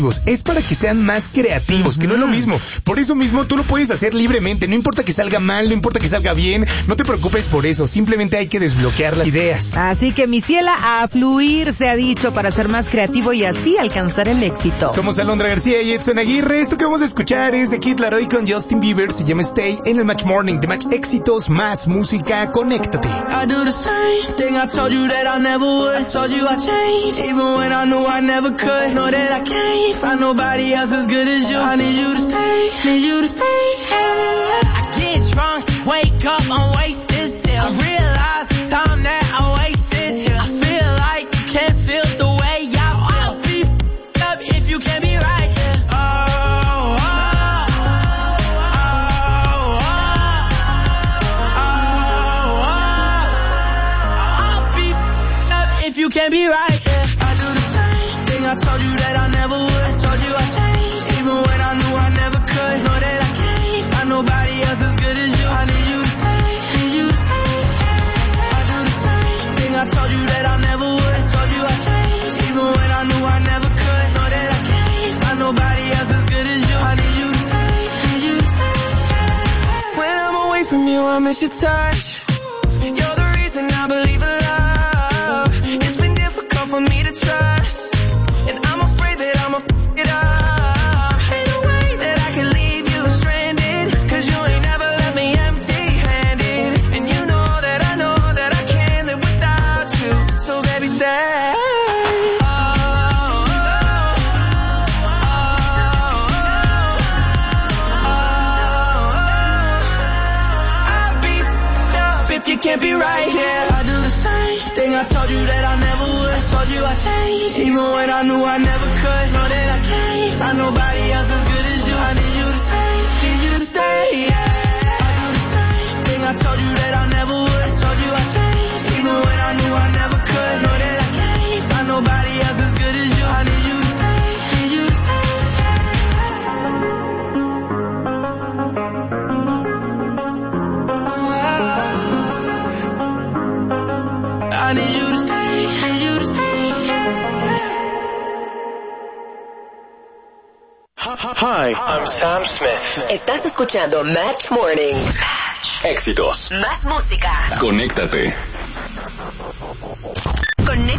Es para que sean más creativos, que no es lo mismo. Por eso mismo tú lo puedes hacer libremente. No importa que salga mal, no importa que salga bien. No te preocupes por eso. Simplemente hay que desbloquear las ideas. Así que, mi ciela, a fluir se ha dicho para ser más creativo y así alcanzar el éxito. Somos Alondra García y Edson Aguirre. Esto que vamos a escuchar es de Kid Laroi con Justin Bieber. Se llama Stay en el Match Morning. De Match Éxitos, más música. Conéctate. I do the same thing I told you that I never would. I told you I changed, even when I knew I never could. Know that I can't find nobody else as good as you. I need you to stay, need you to stay. I get drunk, wake up, I'm wasted still. I realize the time that I wasted here. I feel like you can't feel the way I feel. I'll be up if you can't be right here. I'll be up if you can't be right here. I do the same thing I told you that I never would. I told you I changed, even when I knew I never could. Know that I can't find nobody else as good as you. I need you to stay, need you to stay. I do the same thing I told you that I never would. I told you I changed, even when I knew I never could. Know that I can't find nobody else as good as you. I need you to stay, need you to stay. When I'm away from you, I miss your touch. You're the reason I believe in love. It's been difficult for me to trust, and I'm afraid that I'ma f*** it up. Ain't no way that I can leave you stranded, 'cause you ain't never left me empty-handed. And you know that I can't live without you. So baby, stay. I'll be up if you can't be right here. I do the same thing I told you that I never would. I told you I changed, even when I knew I never could. Know that I can't find nobody else as good as you. I need you to stay, need you to stay, yeah. I do the same thing I told you that I never would. I told you I changed, even when I knew I never could. Know that I can't find nobody else as good as you. I need you to stay, need you to stay. I need you to stay, need you to stay. Hi, I'm Sam Smith. Estás escuchando Match Morning. Éxitos. Más música. Conéctate.